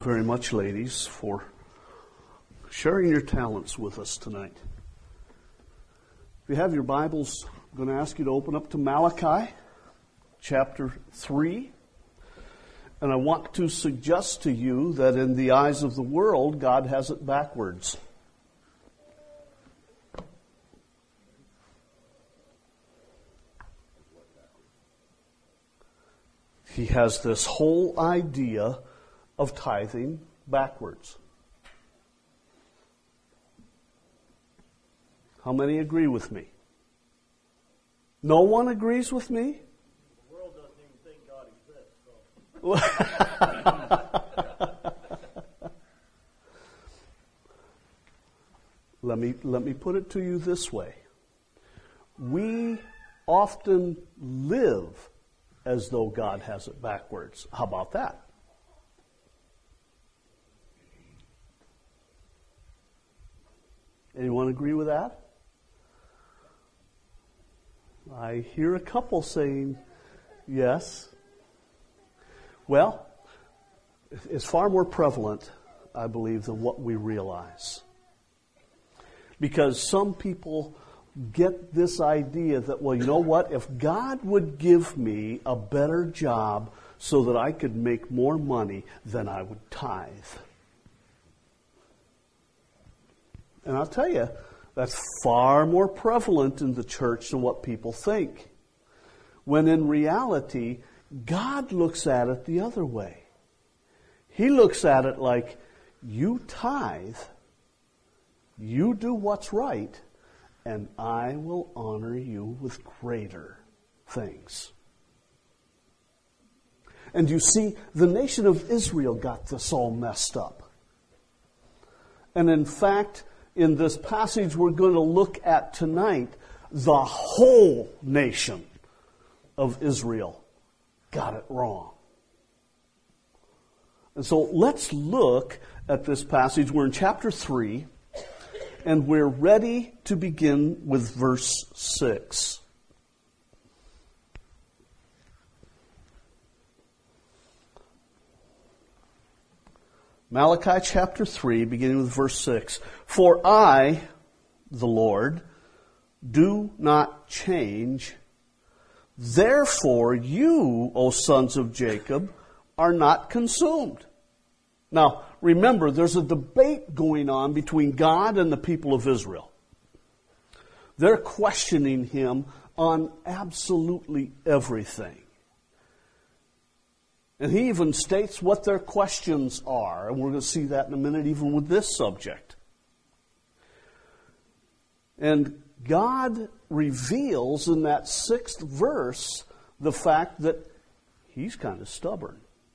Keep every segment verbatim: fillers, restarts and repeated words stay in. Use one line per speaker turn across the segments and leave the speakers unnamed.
Very much, ladies, for sharing your talents with us tonight. If you have your Bibles, I'm going to ask you to open up to Malachi chapter three. And I want to suggest to you that in the eyes of the world, God has it backwards. He has this whole idea of tithing backwards. How many agree with me? No one agrees with me?
The world doesn't even think God exists. So.
let me let me put it to you this way. We often live as though God has it backwards. How about that? Anyone agree with that? I hear a couple saying yes. Well, it's far more prevalent, I believe, than what we realize. Because some people get this idea that, well, you know what? If God would give me a better job so that I could make more money, then I would tithe. And I'll tell you, that's far more prevalent in the church than what people think. When in reality, God looks at it the other way. He looks at it like, you tithe, you do what's right, and I will honor you with greater things. And you see, the nation of Israel got this all messed up. And in fact, in this passage we're going to look at tonight, the whole nation of Israel got it wrong. And so let's look at this passage. We're in chapter three, and we're ready to begin with verse six. Malachi chapter three, beginning with verse six. For I, the Lord, do not change. Therefore you, O sons of Jacob, are not consumed. Now, remember, there's a debate going on between God and the people of Israel. They're questioning Him on absolutely everything. And He even states what their questions are. And we're going to see that in a minute, even with this subject. And God reveals in that sixth verse the fact that He's kind of stubborn.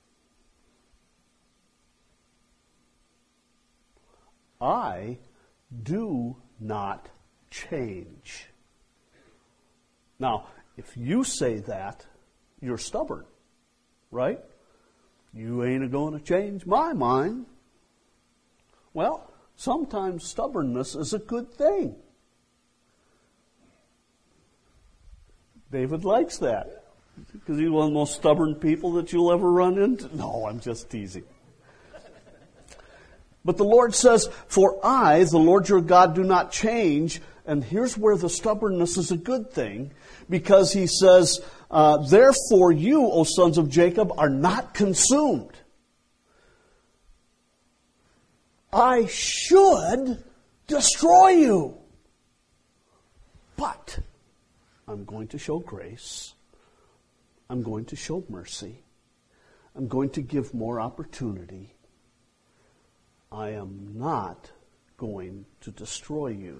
I do not change. Now, if you say that, you're stubborn, right? You ain't going to change my mind. Well, sometimes stubbornness is a good thing. David likes that because he's one of the most stubborn people that you'll ever run into. No, I'm just teasing. But the Lord says, for I, the Lord your God, do not change. And here's where the stubbornness is a good thing, because He says, uh, therefore you, O sons of Jacob, are not consumed. I should destroy you. But I'm going to show grace. I'm going to show mercy. I'm going to give more opportunity. I am not going to destroy you.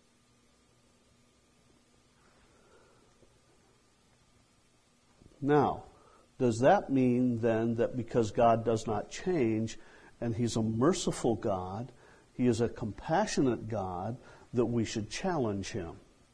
Now, does that mean then that because God does not change and He's a merciful God, He is a compassionate God, that we should challenge Him?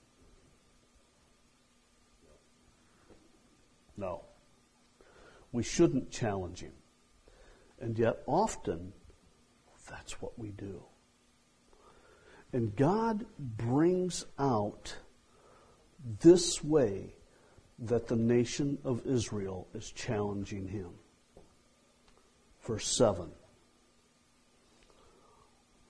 No. We shouldn't challenge Him. And yet often, that's what we do. And God brings out this way that the nation of Israel is challenging Him. Verse seven.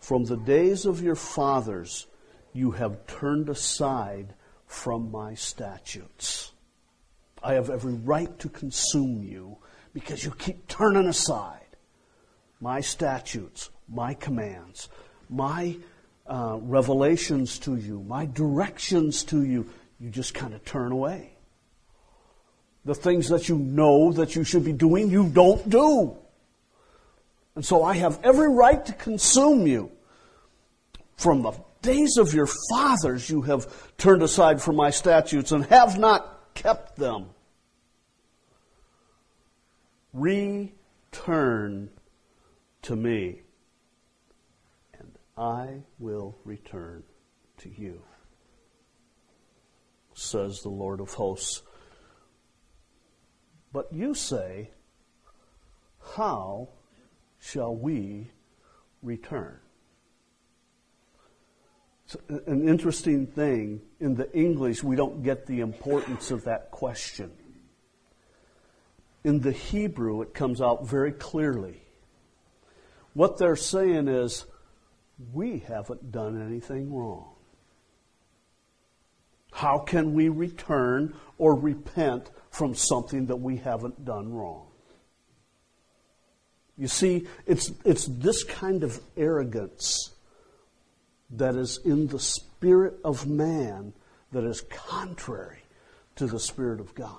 From the days of your fathers, you have turned aside from my statutes. I have every right to consume you because you keep turning aside my statutes, my commands, my uh, revelations to you, my directions to you. You just kind of turn away. The things that you know that you should be doing, you don't do. And so I have every right to consume you. From the days of your fathers you have turned aside from my statutes and have not kept them. Return to me, and I will return to you, says the Lord of hosts. But you say, how shall we return? It's an interesting thing. In the English, we don't get the importance of that question. In the Hebrew, it comes out very clearly. What they're saying is, we haven't done anything wrong. How can we return or repent from something that we haven't done wrong? You see, it's it's this kind of arrogance that is in the spirit of man that is contrary to the Spirit of God.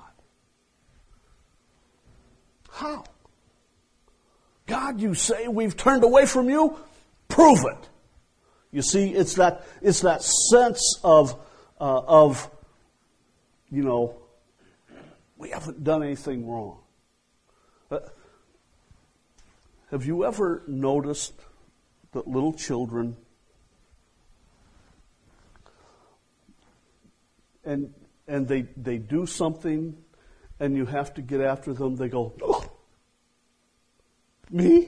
How? God, you say we've turned away from you? Prove it. You see, it's that it's that sense of uh, of you know, we haven't done anything wrong. Uh, have you ever noticed that little children, and and they they do something, and you have to get after them? They go, oh, me?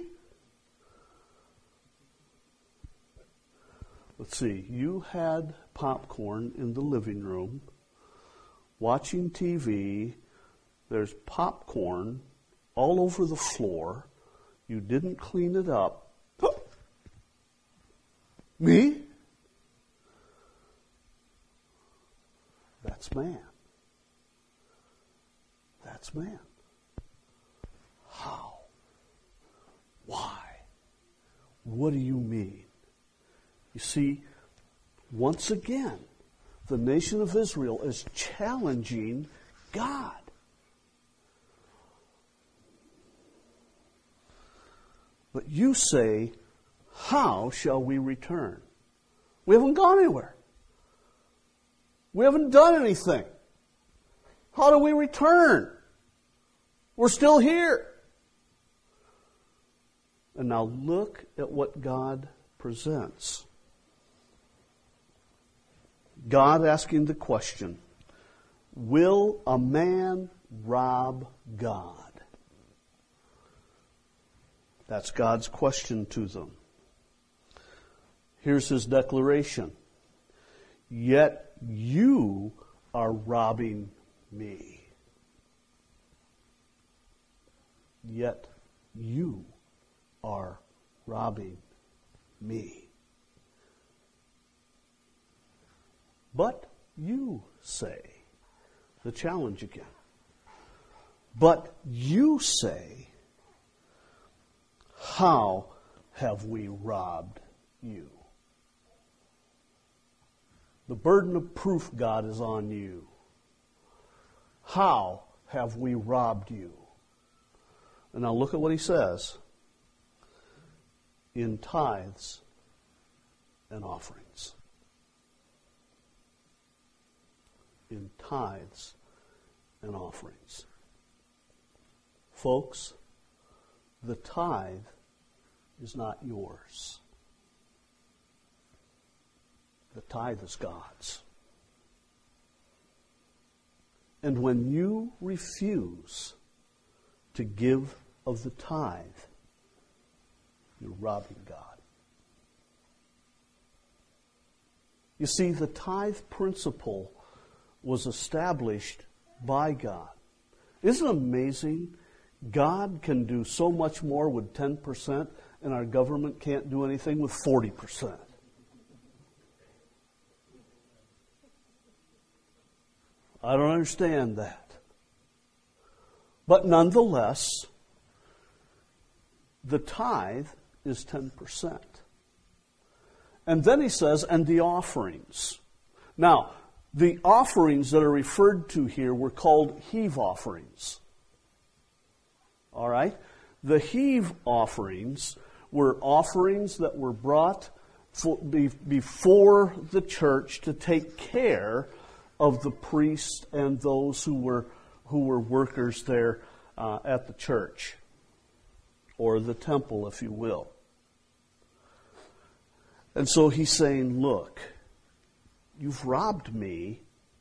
Let's see. You had popcorn in the living room, watching T V. There's popcorn all over the floor. You didn't clean it up. Oh, me? That's man. That's man. How? Why? What do you mean? You see, once again, the nation of Israel is challenging God. But you say, how shall we return? We haven't gone anywhere. We haven't done anything. How do we return? We're still here. And now look at what God presents. God asking the question, will a man rob God? That's God's question to them. Here's his declaration. Yet you are robbing me. Yet you are robbing me. But you say, the challenge again. But you say, how have we robbed you? The burden of proof, God, is on you. How have we robbed you? And now look at what he says. In tithes and offerings. In tithes and offerings. Folks, the tithe is not yours. The tithe is God's. And when you refuse to give of the tithe, you're robbing God. You see, the tithe principle was established by God. Isn't it amazing? God can do so much more with ten percent and our government can't do anything with forty percent. I don't understand that. But nonetheless, the tithe is ten percent. And then he says, and the offerings. Now, the offerings that are referred to here were called heave offerings. All right? The heave offerings were offerings that were brought for, be, before the church to take care of the priests and those who were who were workers there uh, at the church, or the temple, if you will. And so he's saying, look, you've robbed me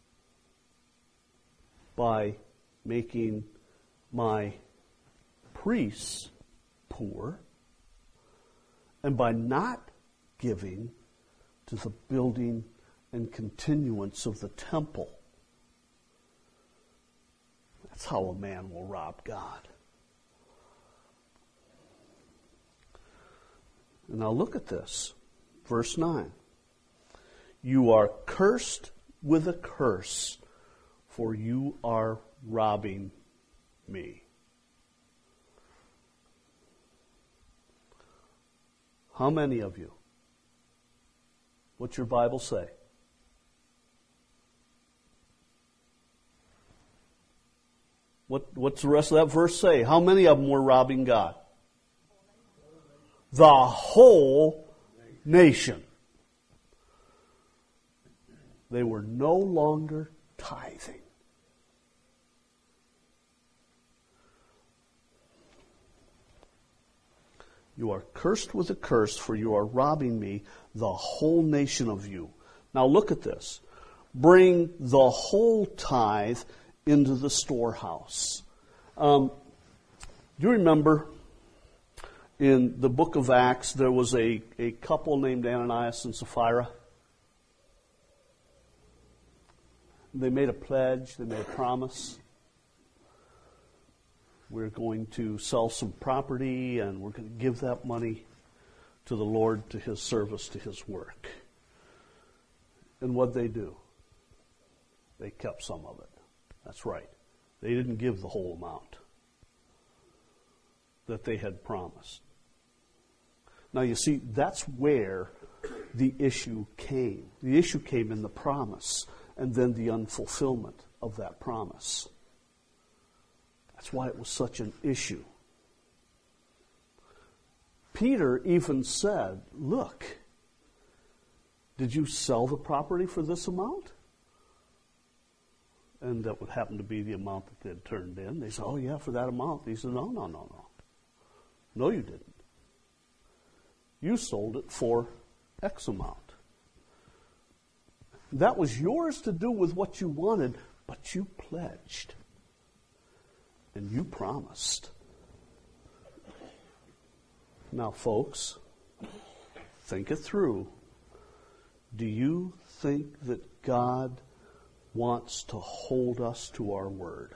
by making my priests poor and by not giving to the building and continuance of the temple. That's how a man will rob God. And now look at this. Verse nine. You are cursed with a curse, for you are robbing me. How many of you? What's your Bible say? What, what's the rest of that verse say? How many of them were robbing God? The whole nation. They were no longer tithing. You are cursed with a curse, for you are robbing me, the whole nation of you. Now look at this. Bring the whole tithe into the storehouse. Um, do you remember in the book of Acts there was a, a couple named Ananias and Sapphira? They made a pledge, they made a promise. We're going to sell some property and we're going to give that money to the Lord, to His service, to His work. And what'd they do? They kept some of it. That's right. They didn't give the whole amount that they had promised. Now you see, that's where the issue came. The issue came in the promise and then the unfulfillment of that promise. That's why it was such an issue. Peter even said, look, did you sell the property for this amount? And that would happen to be the amount that they had turned in. They said, oh yeah, for that amount. He said, no, no, no, no. No, you didn't. You sold it for X amount. That was yours to do with what you wanted, but you pledged. And you promised. Now, folks, think it through. Do you think that God wants to hold us to our word?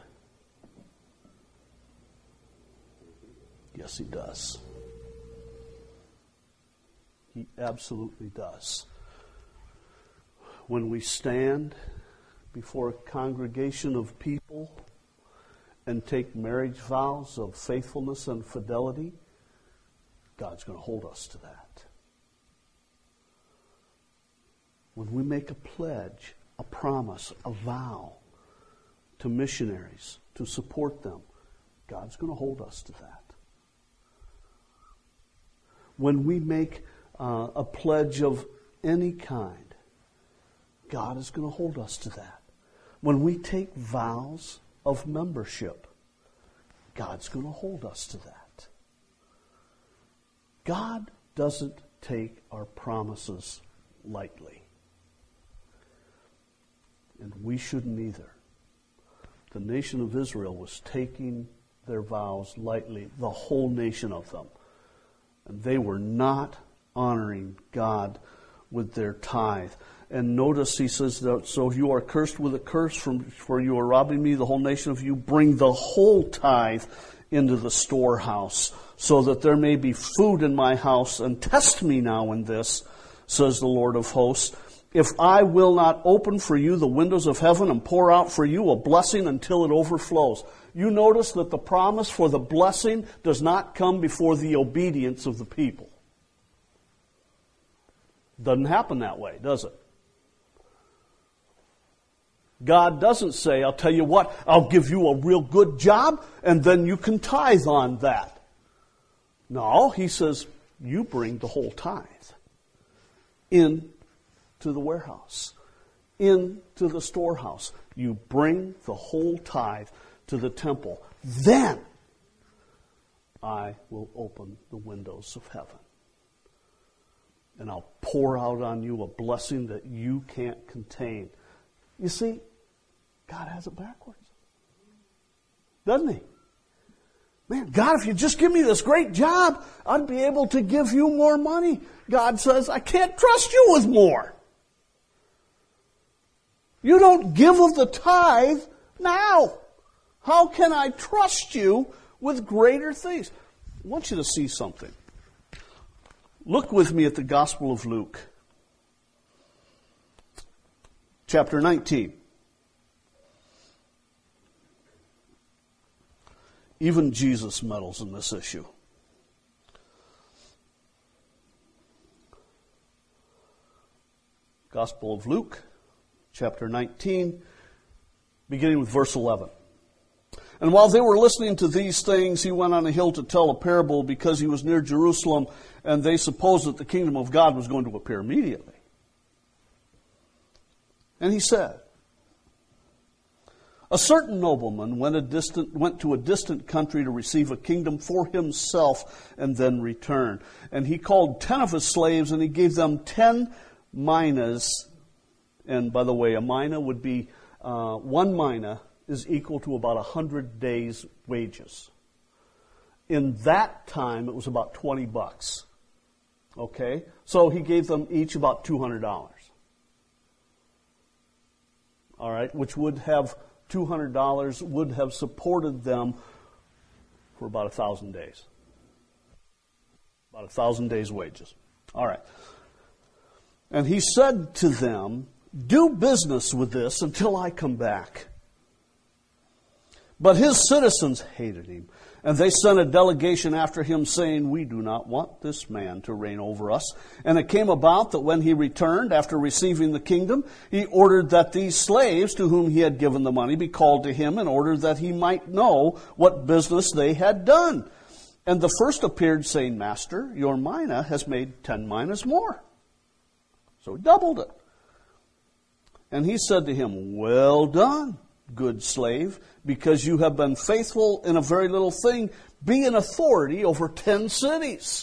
Yes, He does. He absolutely does. When we stand before a congregation of people and take marriage vows of faithfulness and fidelity, God's going to hold us to that. When we make a pledge, a promise, a vow to missionaries to support them, God's going to hold us to that. When we make uh, a pledge of any kind, God is going to hold us to that. When we take vows of membership, God's going to hold us to that. God doesn't take our promises lightly. And we shouldn't either. The nation of Israel was taking their vows lightly, the whole nation of them. And they were not honoring God with their tithe. And notice he says, that, so you are cursed with a curse, from, for you are robbing me, the whole nation of you. Bring the whole tithe into the storehouse, so that there may be food in my house, and test me now in this, says the Lord of hosts, if I will not open for you the windows of heaven and pour out for you a blessing until it overflows. You notice that the promise for the blessing does not come before the obedience of the people. Doesn't happen that way, does it? God doesn't say, I'll tell you what, I'll give you a real good job, and then you can tithe on that. No, he says, you bring the whole tithe in to the warehouse, into the storehouse. You bring the whole tithe to the temple. Then I will open the windows of heaven. And I'll pour out on you a blessing that you can't contain. You see, God has it backwards. Doesn't he? Man, God, if you just give me this great job, I'd be able to give you more money. God says, I can't trust you with more. You don't give of the tithe now. How can I trust you with greater things? I want you to see something. Look with me at the Gospel of Luke, chapter nineteen. Even Jesus meddles in this issue. Gospel of Luke, chapter nineteen, beginning with verse eleven. And while they were listening to these things, he went on a hill to tell a parable because he was near Jerusalem, and they supposed that the kingdom of God was going to appear immediately. And he said, a certain nobleman went, a distant, went to a distant country to receive a kingdom for himself and then return. And he called ten of his slaves, and he gave them ten minas. And by the way, a mina would be, uh, one mina is equal to about a hundred days' wages. In that time, it was about twenty bucks. Okay? So he gave them each about two hundred dollars. All right? Which would have, two hundred dollars would have supported them for about a thousand days. About a thousand days' wages. All right. And he said to them, do business with this until I come back. But his citizens hated him, and they sent a delegation after him, saying, we do not want this man to reign over us. And it came about that when he returned, after receiving the kingdom, he ordered that these slaves to whom he had given the money be called to him, in order that he might know what business they had done. And the first appeared, saying, Master, your mina has made ten minas more. So he doubled it. And he said to him, well done, good slave, because you have been faithful in a very little thing, be an authority over ten cities.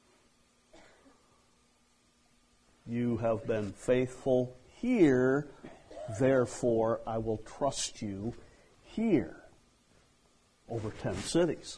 You have been faithful here, therefore I will trust you here over ten cities.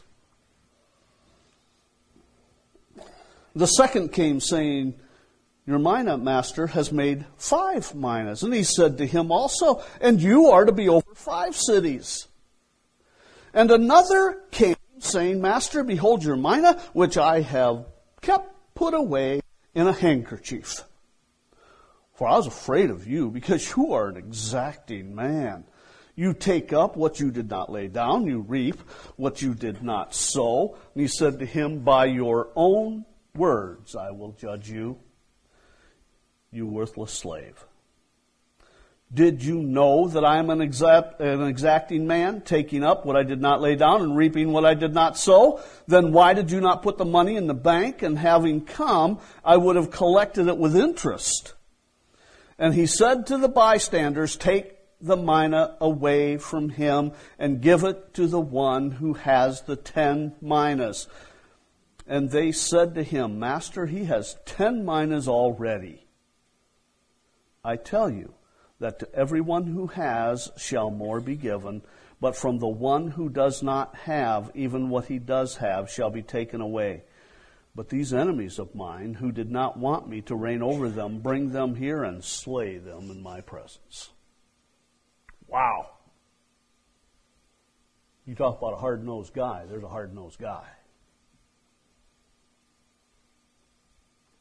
The second came, saying, your mina, master, has made five minas. And he said to him also, and you are to be over five cities. And another came, saying, Master, behold your mina, which I have kept put away in a handkerchief. For I was afraid of you, because you are an exacting man. You take up what you did not lay down, you reap what you did not sow. And he said to him, by your own words I will judge you, you worthless slave. Did you know that I am an, exact, an exacting man, taking up what I did not lay down and reaping what I did not sow? Then why did you not put the money in the bank? And having come, I would have collected it with interest. And he said to the bystanders, take the mina away from him and give it to the one who has the ten minas. And they said to him, Master, he has ten minas already. I tell you that to everyone who has shall more be given, but from the one who does not have, even what he does have shall be taken away. But these enemies of mine, who did not want me to reign over them, bring them here and slay them in my presence. Wow. You talk about a hard-nosed guy. There's a hard-nosed guy.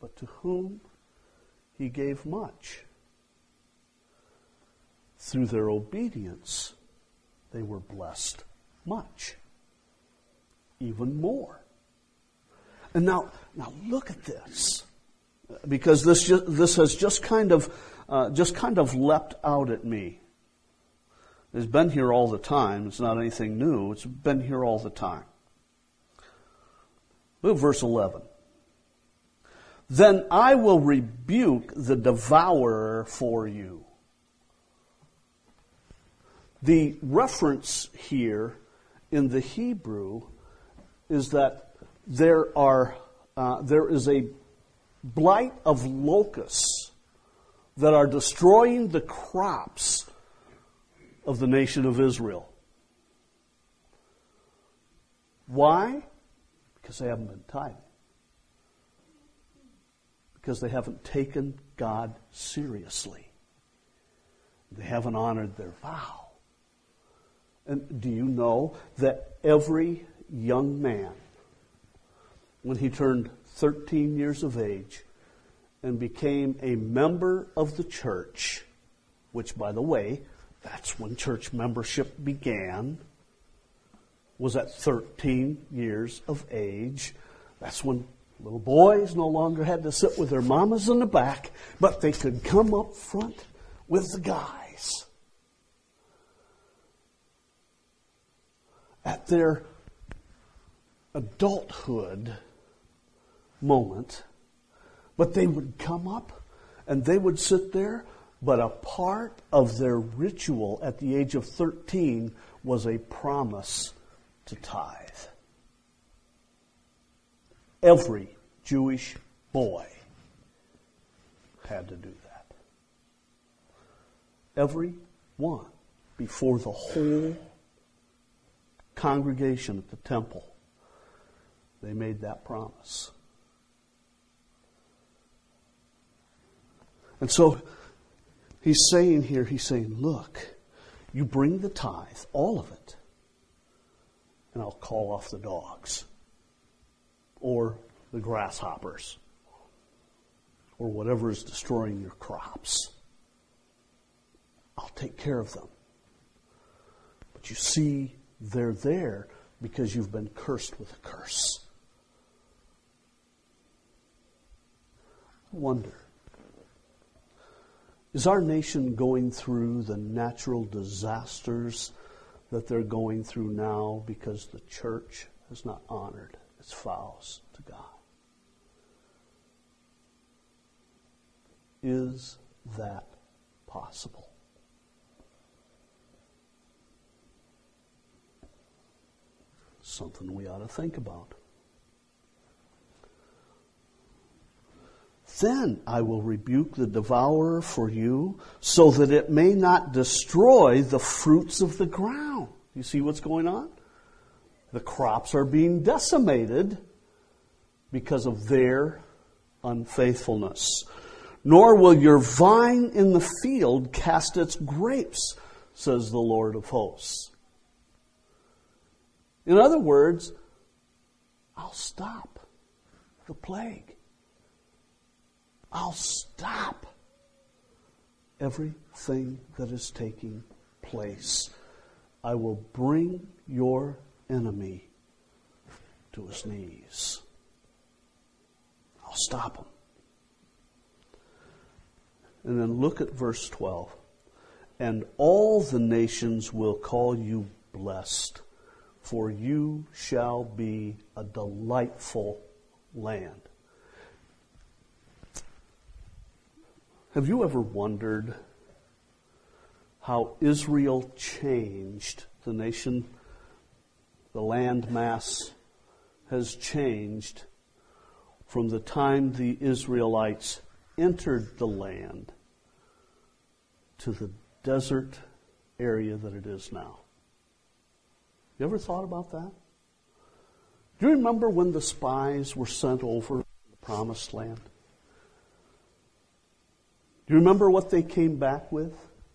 but to whom he gave much. Through their obedience, they were blessed much, even more. And now, now look at this, because this just, this has just kind of uh, just kind of leapt out at me. It's been here all the time. It's not anything new. It's been here all the time. Look at verse eleven. Then I will rebuke the devourer for you. The reference here in the Hebrew is that there are uh, there is a blight of locusts that are destroying the crops of the nation of Israel. Why? Because they haven't been tithing. Because they haven't taken God seriously. They haven't honored their vow. And do you know that every young man, when he turned thirteen years of age and became a member of the church, which, by the way, that's when church membership began, was at thirteen years of age. That's when little boys no longer had to sit with their mamas in the back, but they could come up front with the guys. At their adulthood moment, but they would come up and they would sit there, but a part of their ritual at the age of thirteen was a promise to tithe. Every Jewish boy had to do that. Every one, before the whole congregation at the temple, they made that promise. And so he's saying here, he's saying, look, you bring the tithe, all of it, and I'll call off the dogs or the grasshoppers or whatever is destroying your crops. I'll take care of them. But you see, they're there because you've been cursed with a curse. I wonder, is our nation going through the natural disasters that they're going through now because the church has not honored its vows to God? Is that possible? Something we ought to think about. Then I will rebuke the devourer for you, so that it may not destroy the fruits of the ground. You see what's going on? The crops are being decimated because of their unfaithfulness. Nor will your vine in the field cast its grapes, says the Lord of hosts. In other words, I'll stop the plague. I'll stop everything that is taking place. I will bring your enemy to his knees. I'll stop him. And then look at verse twelve. And all the nations will call you blessed, for you shall be a delightful land. Have you ever wondered how Israel changed? The nation, the land mass has changed from the time the Israelites entered the land to the desert area that it is now. You ever thought about that? Do you remember when the spies were sent over the promised land? Do you remember what they came back with?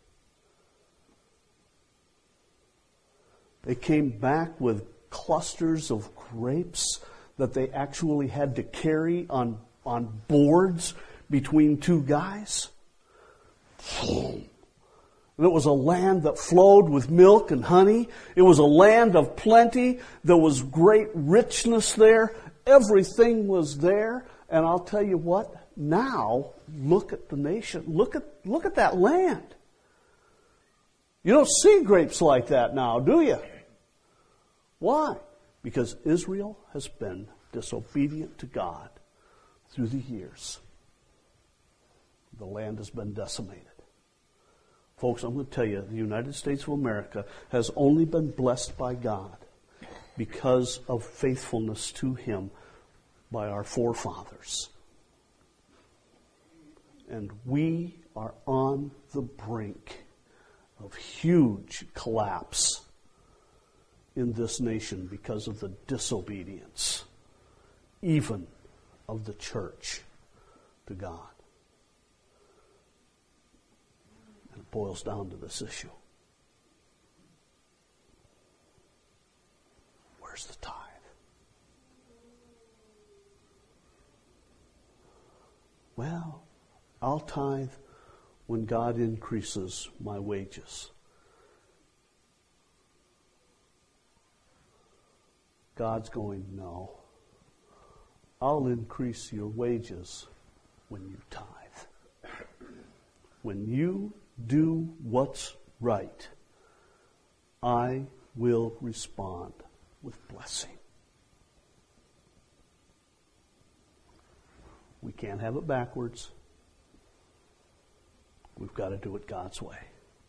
They came back with clusters of grapes that they actually had to carry on on boards between two guys. And it was a land that flowed with milk and honey. It was a land of plenty. There was great richness there. Everything was there. And I'll tell you what, now look at the nation. Look at, look at that land. You don't see grapes like that now, do you? Why? Because Israel has been disobedient to God through the years. The land has been decimated. Folks, I'm going to tell you, the United States of America has only been blessed by God because of faithfulness to Him by our forefathers. And we are on the brink of huge collapse in this nation because of the disobedience, even of the church, to God. And it boils down to this issue. Where's the tithe? Well, I'll tithe when God increases my wages. God's going, no. I'll increase your wages when you tithe. When you do what's right, I will respond with blessing. We can't have it backwards. We've got to do it God's way.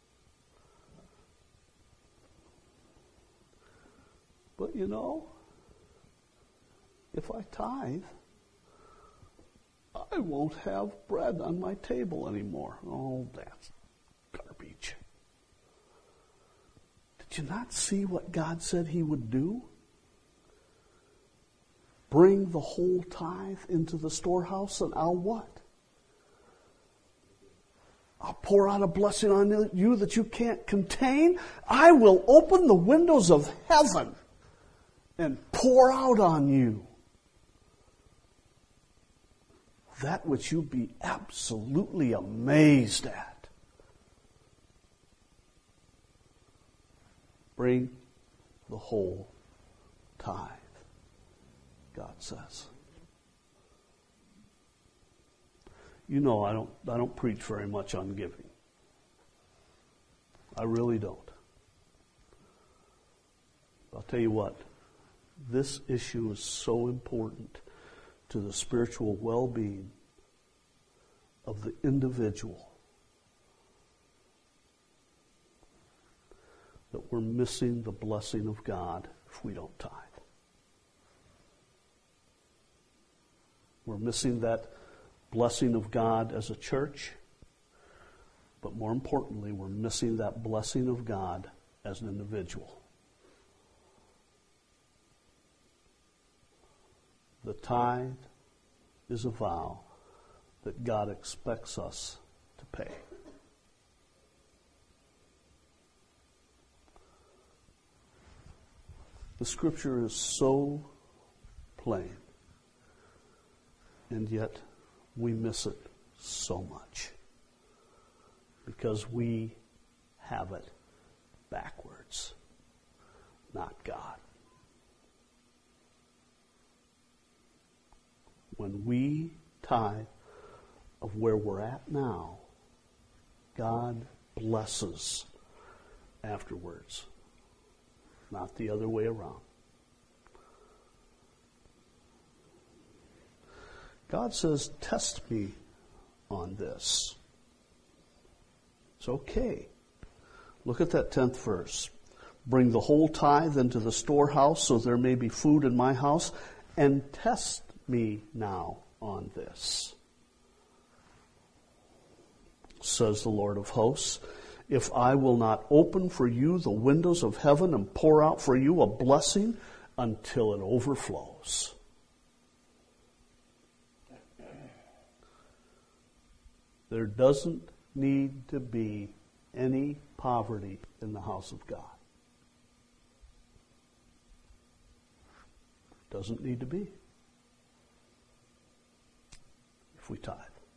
But you know, if I tithe, I won't have bread on my table anymore. Oh, that's garbage. Did you not see what God said He would do? Bring the whole tithe into the storehouse, and I'll what? I'll pour out a blessing on you that you can't contain. I will open the windows of heaven and pour out on you that which you'll be absolutely amazed at. Bring the whole tithe, God says. You know, I don't I don't preach very much on giving. I really don't. I'll tell you what, this issue is so important to the spiritual well-being of the individual that we're missing the blessing of God if we don't tithe. We're missing that blessing of God as a church, but more importantly, we're missing that blessing of God as an individual. The tithe is a vow that God expects us to pay. The scripture is so plain, and yet we miss it so much because we have it backwards, not God. When we tithe of where we're at now, God blesses afterwards, not the other way around. God says, test me on this. It's okay. Look at that tenth verse. Bring the whole tithe into the storehouse so there may be food in my house, and test me now on this, says the Lord of hosts. If I will not open for you the windows of heaven and pour out for you a blessing until it overflows. There doesn't need to be any poverty in the house of God. Doesn't need to be. we tithe.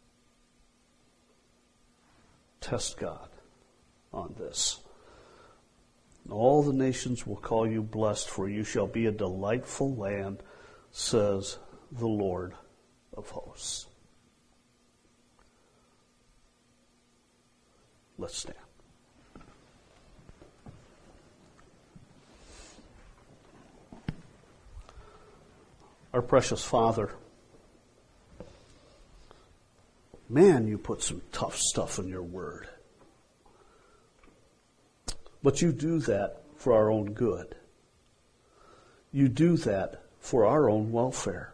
Test God on this. All the nations will call you blessed, for you shall be a delightful land, says the Lord of hosts. Let's stand. Our precious Father, man, you put some tough stuff in your word. But you do that for our own good. You do that for our own welfare.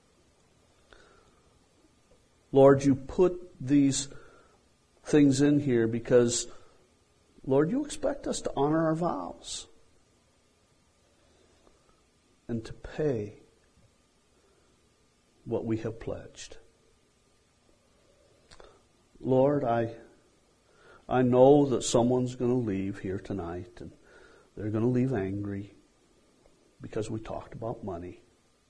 Lord, you put these things in here because, Lord, you expect us to honor our vows and to pay what we have pledged. Lord, I I know that someone's going to leave here tonight, and they're going to leave angry because we talked about money.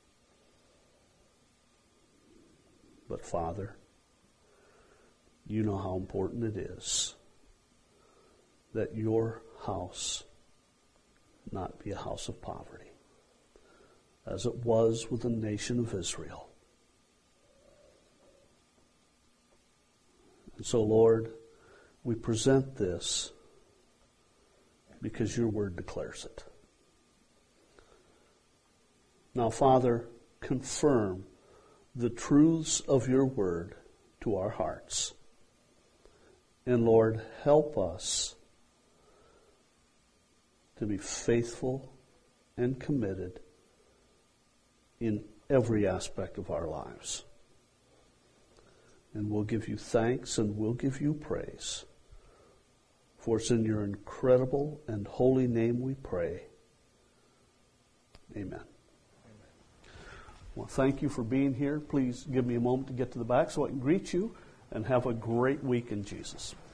But Father, you know how important it is that your house not be a house of poverty, as it was with the nation of Israel. And so, Lord, we present this because your word declares it. Now, Father, confirm the truths of your word to our hearts. And Lord, help us to be faithful and committed in every aspect of our lives. And we'll give you thanks and we'll give you praise. For it's in your incredible and holy name we pray. Amen. Amen. Well, thank you for being here. Please give me a moment to get to the back so I can greet you, and have a great week in Jesus.